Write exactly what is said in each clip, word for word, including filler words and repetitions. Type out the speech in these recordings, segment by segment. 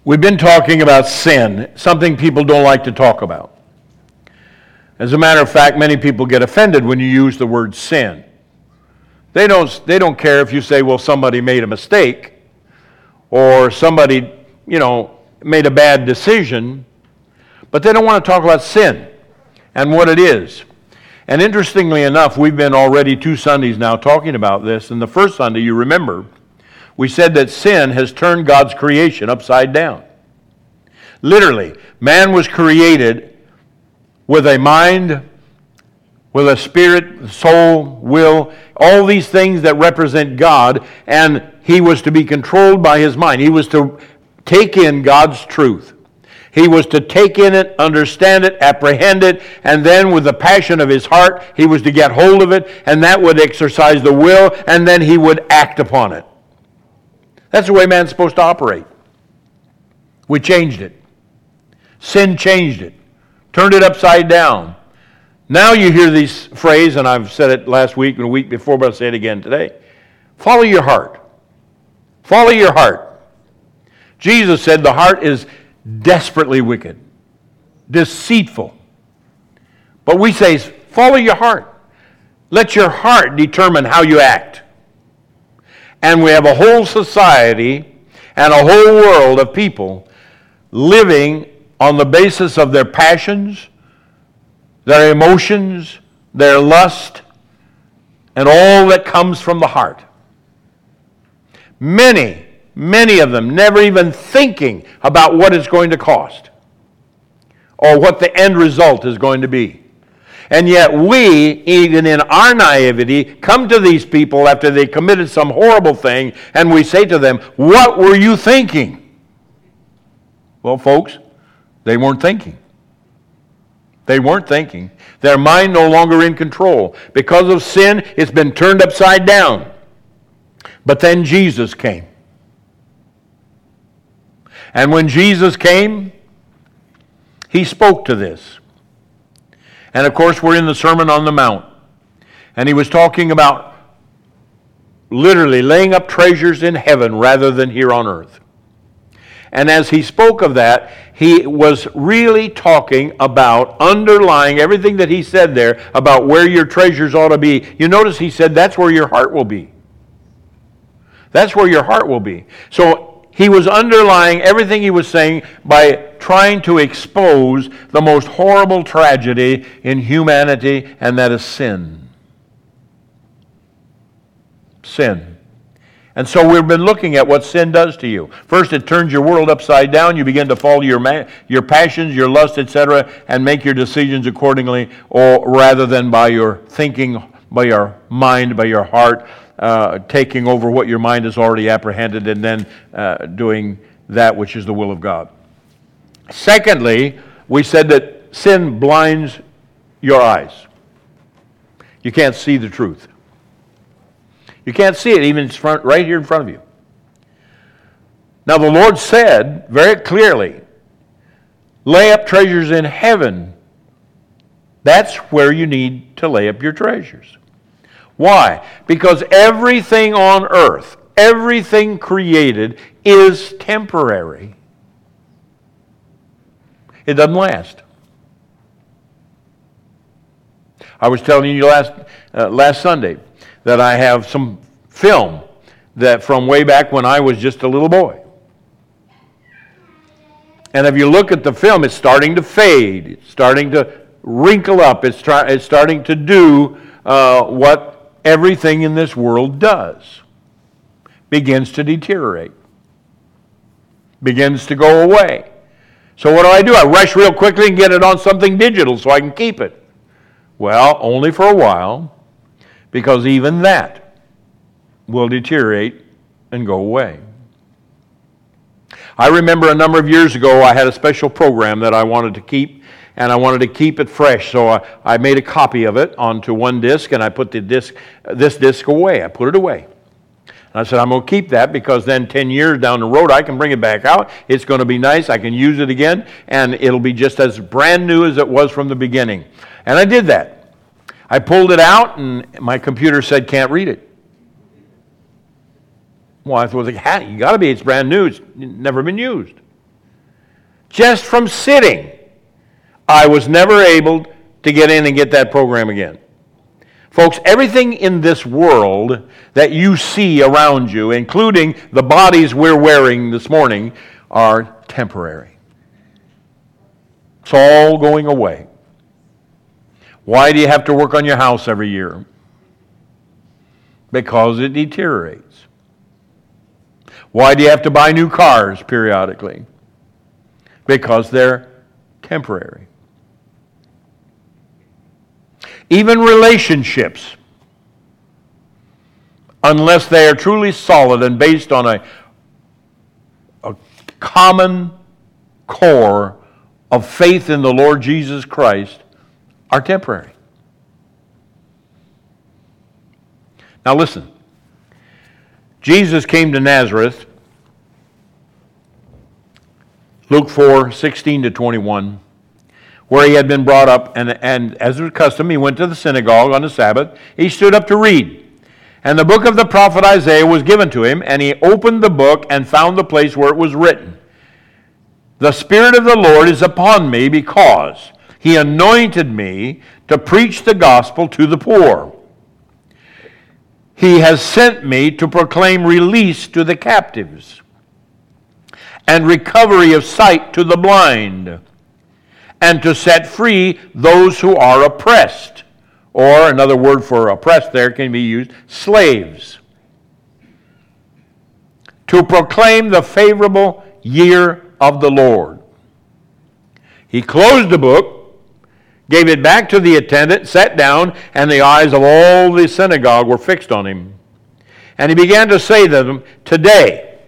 We've been talking about sin, something people don't like to talk about. As a matter of fact, many people get offended when you use the word sin. They don't, they don't care if you say, well, somebody made a mistake, or somebody, you know, made a bad decision, but they don't want to talk about sin and what it is. And interestingly enough, we've been already two Sundays now talking about this. And the first Sunday, you remember, we said that sin has turned God's creation upside down. Literally, man was created with a mind, with a spirit, soul, will, all these things that represent God, and he was to be controlled by his mind. He was to take in God's truth. He was to take in it, understand it, apprehend it, and then with the passion of his heart, he was to get hold of it, and that would exercise the will, and then he would act upon it. That's the way man's supposed to operate. We changed it. Sin changed it, turned it upside down. Now you hear this phrase, and I've said it last week and a week before, but I'll say it again today. Follow your heart. Follow your heart. Jesus said the heart is desperately wicked, deceitful. But we say, follow your heart. Let your heart determine how you act. And we have a whole society and a whole world of people living on the basis of their passions, their emotions, their lust, and all that comes from the heart. Many Many of them never even thinking about what it's going to cost or what the end result is going to be. And yet we, even in our naivety, come to these people after they committed some horrible thing and we say to them, what were you thinking? Well, folks, they weren't thinking. They weren't thinking. Their mind no longer in control. Because of sin, it's been turned upside down. But then Jesus came. And when Jesus came, he spoke to this. And of course, we're in the Sermon on the Mount. And he was talking about literally laying up treasures in heaven rather than here on earth. And as he spoke of that, he was really talking about underlying everything that he said there about where your treasures ought to be. You notice he said that's where your heart will be. That's where your heart will be. So he was underlying everything he was saying by trying to expose the most horrible tragedy in humanity, and that is sin. Sin. And so we've been looking at what sin does to you. First, it turns your world upside down. You begin to follow your ma- your passions, your lust, et cetera, and make your decisions accordingly, or rather than by your thinking, by your mind, by your heart, Uh, taking over what your mind has already apprehended and then uh, doing that which is the will of God. Secondly, we said that sin blinds your eyes. You can't see the truth. You can't see it even in front, right here in front of you. Now the Lord said very clearly, lay up treasures in heaven. That's where you need to lay up your treasures. Why? Because everything on earth, everything created is temporary. It doesn't last. I was telling you last uh, last Sunday that I have some film that from way back when I was just a little boy. And if you look at the film, it's starting to fade. It's starting to wrinkle up. It's, try, it's starting to do uh, what everything in this world does. Begins to deteriorate. Begins to go away. So what do I do? I rush real quickly and get it on something digital so I can keep it. Well, only for a while, because even that will deteriorate and go away. I remember a number of years ago I had a special program that I wanted to keep, and I wanted to keep it fresh, so I, I made a copy of it onto one disc, and I put the disc, this disc away. I put it away. And I said, I'm going to keep that because then ten years down the road, I can bring it back out. It's going to be nice. I can use it again, and it'll be just as brand new as it was from the beginning. And I did that. I pulled it out, and my computer said, can't read it. Well, I was like, you got to be. It's brand new. It's never been used. just from sitting, I was never able to get in and get that program again. Folks, everything in this world that you see around you, including the bodies we're wearing this morning, are temporary. It's all going away. Why do you have to work on your house every year? Because it deteriorates. Why do you have to buy new cars periodically? Because they're temporary. Even relationships, unless they are truly solid and based on a, a common core of faith in the Lord Jesus Christ, are temporary. Now listen, Jesus came to Nazareth, Luke four, sixteen to twenty-one, where he had been brought up, and, and as was custom, he went to the synagogue on the Sabbath. He stood up to read. And the book of the prophet Isaiah was given to him, and he opened the book and found the place where it was written, "The Spirit of the Lord is upon me, because he anointed me to preach the gospel to the poor. He has sent me to proclaim release to the captives and recovery of sight to the blind, and to set free those who are oppressed." Or another word for oppressed there can be used, slaves. "To proclaim the favorable year of the Lord." He closed the book, gave it back to the attendant, sat down, and the eyes of all the synagogue were fixed on him. And he began to say to them, "Today,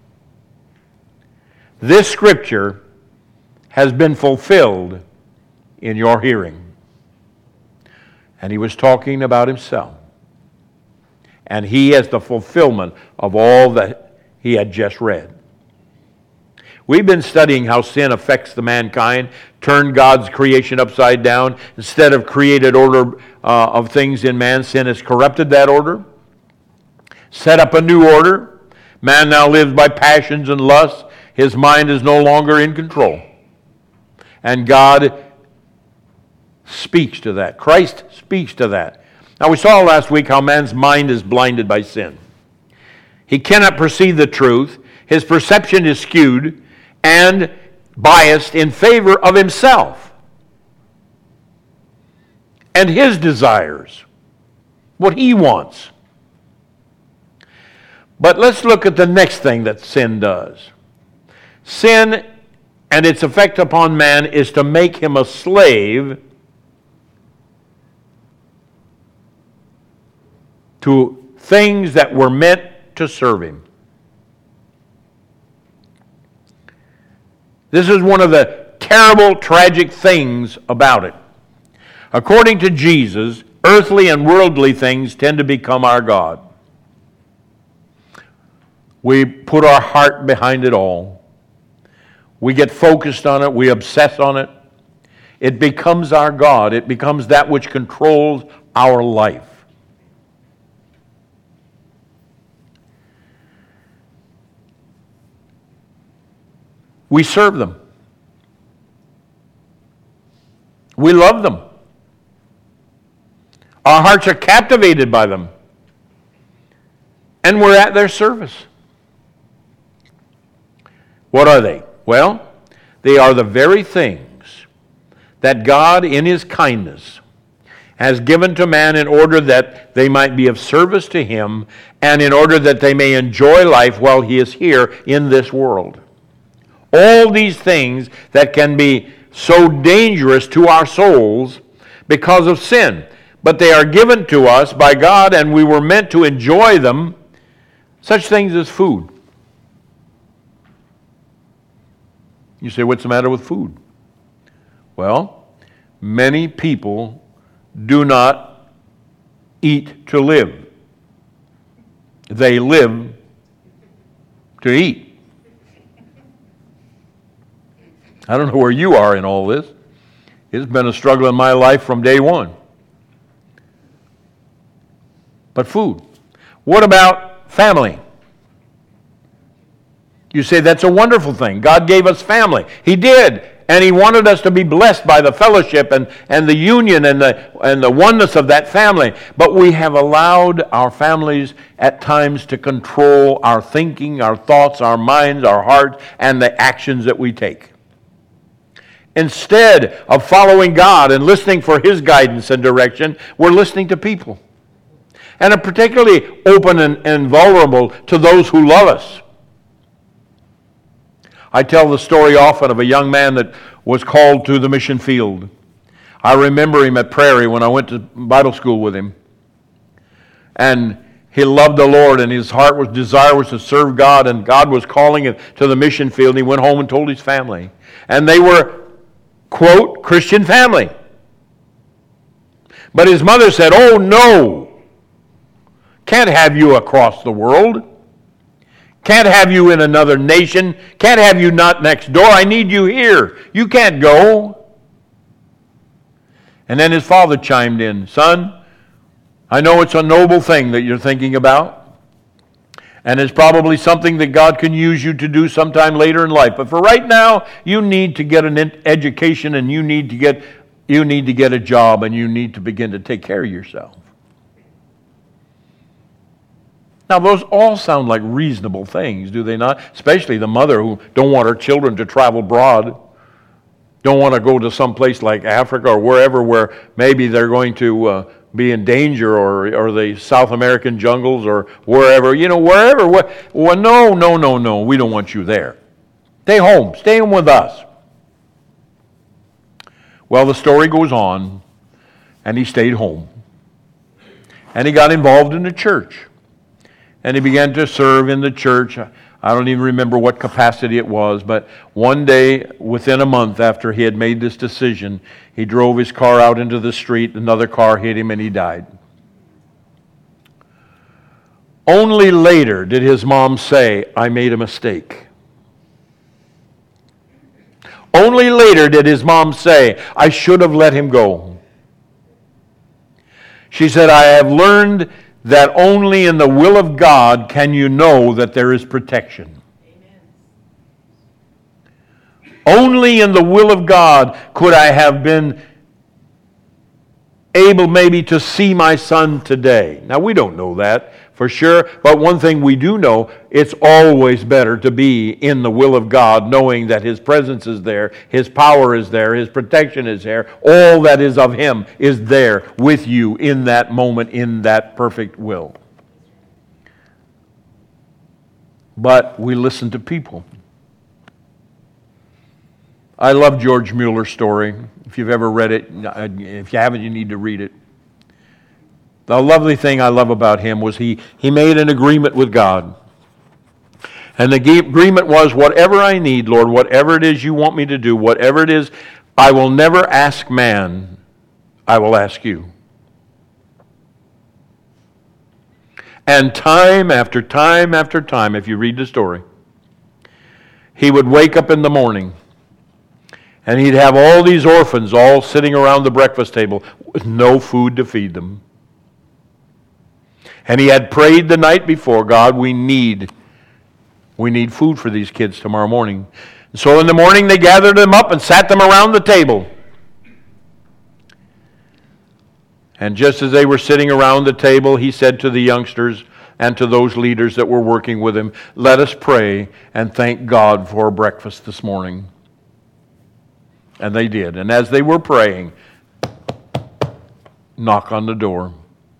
this scripture has been fulfilled in your hearing." And he was talking about himself. And he is the fulfillment of all that he had just read. We've been studying how sin affects the mankind, turned God's creation upside down. Instead of created order uh, of things in man, sin has corrupted that order, set up a new order. Man now lives by passions and lusts. His mind is no longer in control. And God speaks to that. Christ speaks to that. Now, we saw last week how man's mind is blinded by sin. He cannot perceive the truth. His perception is skewed and biased in favor of himself and his desires, what he wants. But let's look at the next thing that sin does. Sin and its effect upon man is to make him a slave to things that were meant to serve him. This is one of the terrible, tragic things about it. According to Jesus, earthly and worldly things tend to become our God. We put our heart behind it all. We get focused on it. We obsess on it. It becomes our God. It becomes that which controls our life. We serve them. We love them. Our hearts are captivated by them. And we're at their service. What are they? Well, they are the very things that God, in His kindness, has given to man in order that they might be of service to Him and in order that they may enjoy life while He is here in this world. All these things that can be so dangerous to our souls because of sin. But they are given to us by God, and we were meant to enjoy them, such things as food. You say, what's the matter with food? Well, many people do not eat to live. They live to eat. I don't know where you are in all this. It's been a struggle in my life from day one. But food. What about family? You say that's a wonderful thing. God gave us family. He did. And He wanted us to be blessed by the fellowship and, and the union and the, and the oneness of that family. But we have allowed our families at times to control our thinking, our thoughts, our minds, our hearts, and the actions that we take. Instead of following God and listening for His guidance and direction, we're listening to people. And are particularly open and, and vulnerable to those who love us. I tell the story often of a young man that was called to the mission field. I remember him at Prairie when I went to Bible school with him. And he loved the Lord, and his heart was desire was to serve God, and God was calling him to the mission field. And he went home and told his family. And they were, quote, Christian family. But his mother said, "Oh no, can't have you across the world. Can't have you in another nation. Can't have you not next door. I need you here. You can't go." And then his father chimed in, "Son, I know it's a noble thing that you're thinking about. And it's probably something that God can use you to do sometime later in life. But for right now, you need to get an education, and you need to get you need to get a job, and you need to begin to take care of yourself." Now, those all sound like reasonable things, do they not? Especially the mother who don't want her children to travel abroad, don't want to go to some place like Africa or wherever where maybe they're going to uh, be in danger, or, or the South American jungles, or wherever, you know, wherever. Where, well, no, no, no, no, we don't want you there. Stay home. Stay home with us. Well, the story goes on, and he stayed home. And he got involved in the church. And he began to serve in the church. I don't even remember what capacity it was, but one day, within a month after he had made this decision, he drove his car out into the street, another car hit him, and he died. Only later did his mom say, "I made a mistake." Only later did his mom say, "I should have let him go." She said, "I have learned that only in the will of God can you know that there is protection." Amen. Only in the will of God could I have been able maybe to see my son today. Now, we don't know that for sure, but one thing we do know, it's always better to be in the will of God, knowing that His presence is there, His power is there, His protection is there, all that is of Him is there with you in that moment, in that perfect will. But we listen to people. I love George Mueller's story. If you've ever read it, if you haven't, you need to read it. The lovely thing I love about him was he, he made an agreement with God. And the agreement was, whatever I need, Lord, whatever it is you want me to do, whatever it is, I will never ask man, I will ask you. And time after time after time, if you read the story, he would wake up in the morning and he'd have all these orphans all sitting around the breakfast table with no food to feed them. And he had prayed the night before, God, we need, we need food for these kids tomorrow morning. So in the morning they gathered them up and sat them around the table. And just as they were sitting around the table, he said to the youngsters and to those leaders that were working with him, let us pray and thank God for breakfast this morning. And they did. And as they were praying, knock on the door.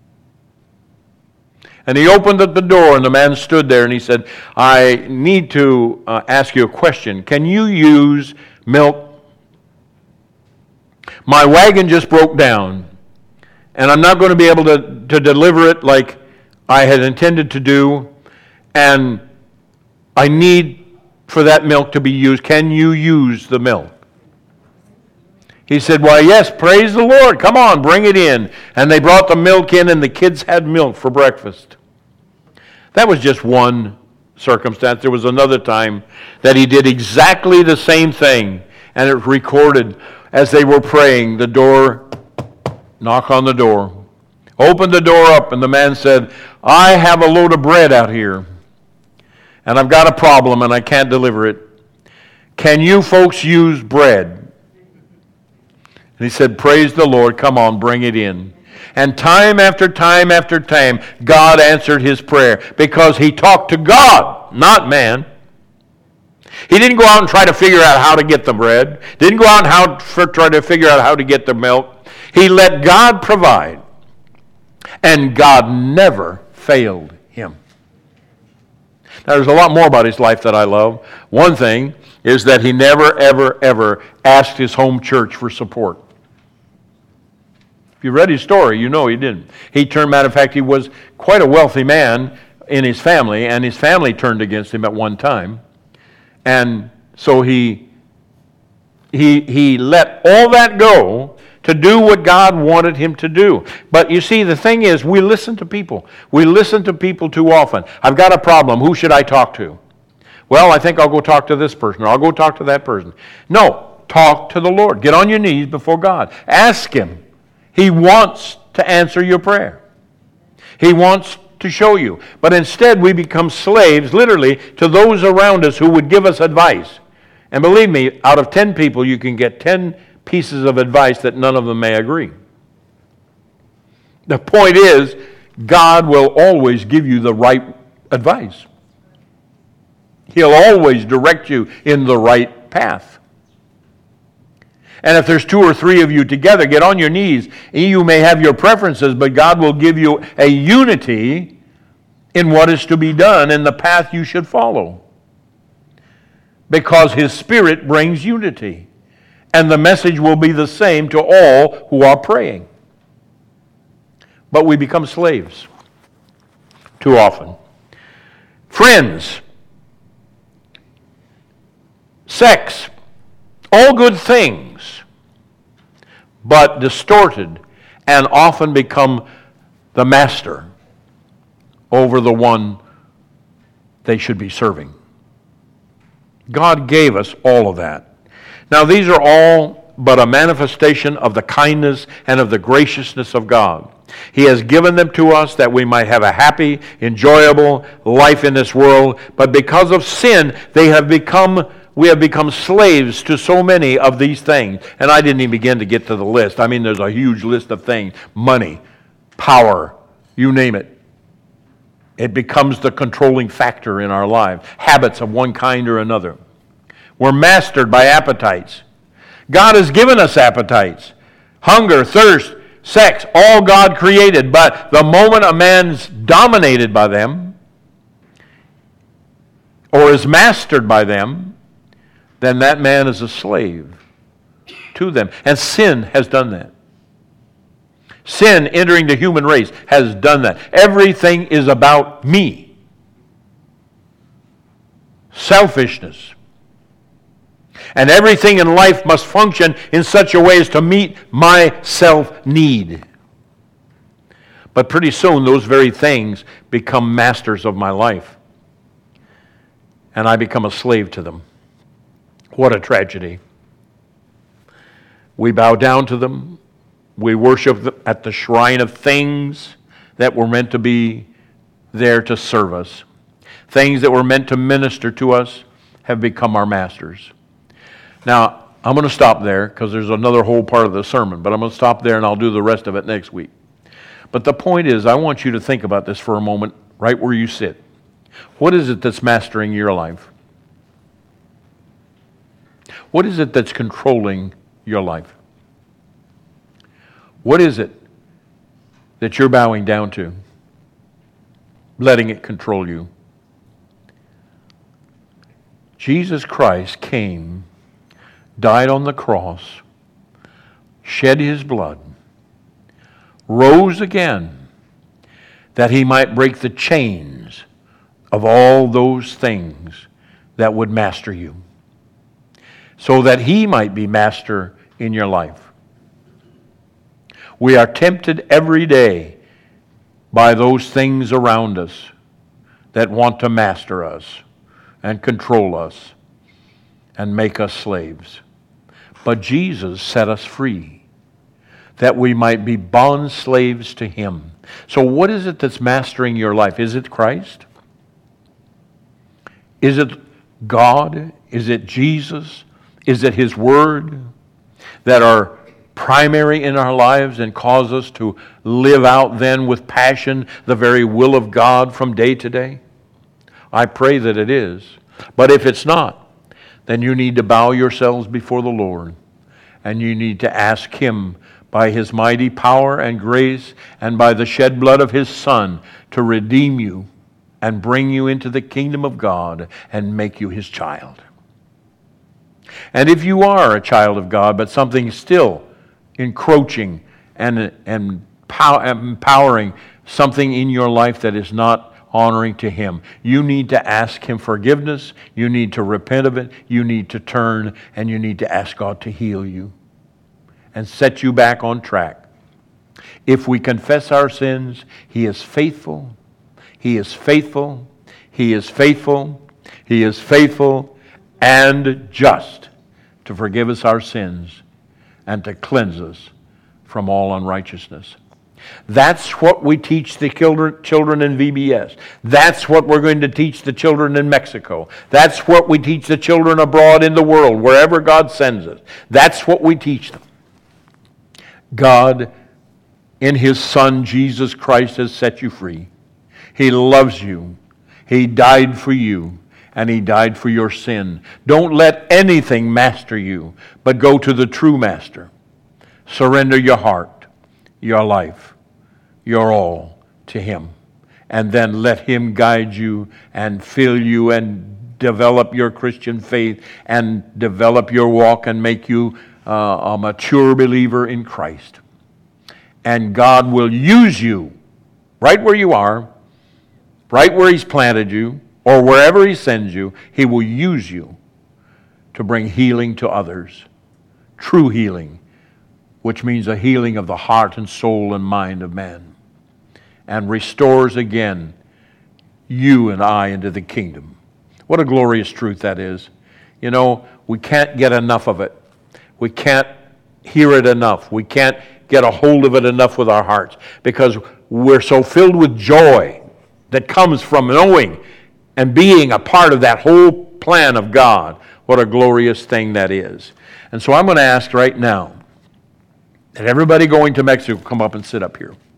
And he opened up the door, and the man stood there, and he said, I need to uh, ask you a question. Can you use milk? My wagon just broke down, and I'm not going to be able to, to deliver it like I had intended to do, and I need for that milk to be used. Can you use the milk? He said, why, yes, praise the Lord. Come on, bring it in. And they brought the milk in, and the kids had milk for breakfast. That was just one circumstance. There was another time that he did exactly the same thing, and it was recorded as they were praying. The door, knock on the door. Opened the door up, and the man said, I have a load of bread out here. and I've got a problem and I can't deliver it. Can you folks use bread? And he said, praise the Lord, come on, bring it in. And time after time after time, God answered his prayer because he talked to God, not man. He didn't go out and try to figure out how to get the bread. Didn't go out and how, for, try to figure out how to get the milk. He let God provide. And God never failed him. Now, there's a lot more about his life that I love. One thing is that he never, ever, ever asked his home church for support. If you read his story, you know he didn't. He turned, matter of fact, he was quite a wealthy man in his family, and his family turned against him at one time. And so he, he, he let all that go to do what God wanted him to do. But you see, the thing is, we listen to people. We listen to people too often. I've got a problem. Who should I talk to? Well, I think I'll go talk to this person, or I'll go talk to that person. No, talk to the Lord. Get on your knees before God. Ask him. He wants to answer your prayer. He wants to show you. But instead, we become slaves, literally, to those around us who would give us advice. And believe me, out of ten people, you can get ten pieces of advice that none of them may agree. The point is, God will always give you the right advice. He'll always direct you in the right path. And if there's two or three of you together, get on your knees. You may have your preferences, but God will give you a unity in what is to be done and the path you should follow. Because his Spirit brings unity. And the message will be the same to all who are praying. But we become slaves too often. Friends, sex, all good things, but distorted and often become the master over the one they should be serving. God gave us all of that. Now, these are all but a manifestation of the kindness and of the graciousness of God. He has given them to us that we might have a happy, enjoyable life in this world, but because of sin, they have become We have become slaves to so many of these things. And I didn't even begin to get to the list. I mean, there's a huge list of things. Money, power, you name it. It becomes the controlling factor in our lives. Habits of one kind or another. We're mastered by appetites. God has given us appetites. Hunger, thirst, sex, all God created. But the moment a man's dominated by them or is mastered by them, then that man is a slave to them. And sin has done that. Sin entering the human race has done that. Everything is about me. Selfishness. And everything in life must function in such a way as to meet my self-need. But pretty soon those very things become masters of my life. And I become a slave to them. What a tragedy. We bow down to them. We worship at the shrine of things that were meant to be there to serve us. Things that were meant to minister to us have become our masters. Now, I'm going to stop there because there's another whole part of the sermon, but I'm going to stop there and I'll do the rest of it next week. But the point is, I want you to think about this for a moment right where you sit. What is it that's mastering your life? What is it that's controlling your life? What is it that you're bowing down to, letting it control you? Jesus Christ came, died on the cross, shed his blood, rose again, that he might break the chains of all those things that would master you, so that he might be master in your life. We are tempted every day by those things around us that want to master us and control us and make us slaves. But Jesus set us free, that we might be bond slaves to him. So what is it that's mastering your life? Is it Christ? Is it God? Is it Jesus? Is it His Word that are primary in our lives and cause us to live out then with passion the very will of God from day to day? I pray that it is. But if it's not, then you need to bow yourselves before the Lord, and you need to ask Him by His mighty power and grace and by the shed blood of His Son to redeem you and bring you into the kingdom of God and make you His child. And if you are a child of God, but something still encroaching and, and pow- empowering something in your life that is not honoring to Him, you need to ask Him forgiveness, you need to repent of it, you need to turn, and you need to ask God to heal you and set you back on track. If we confess our sins, He is faithful, He is faithful, He is faithful, He is faithful and just to forgive us our sins and to cleanse us from all unrighteousness. That's what we teach the children in V B S. That's what we're going to teach the children in Mexico. That's what we teach the children abroad in the world, wherever God sends us. That's what we teach them. God, in His Son, Jesus Christ, has set you free. He loves you. He died for you. And He died for your sin. Don't let anything master you, but go to the true master. Surrender your heart, your life, your all to Him. And then let Him guide you and fill you and develop your Christian faith and develop your walk and make you uh, a mature believer in Christ. And God will use you right where you are, right where He's planted you, or wherever He sends you. He will use you to bring healing to others. True healing, which means a healing of the heart and soul and mind of man, and restores again you and I into the kingdom. What a glorious truth that is. You know, we can't get enough of it. We can't hear it enough. We can't get a hold of it enough with our hearts, because we're so filled with joy that comes from knowing and being a part of that whole plan of God. What a glorious thing that is. And so I'm going to ask right now that everybody going to Mexico come up and sit up here.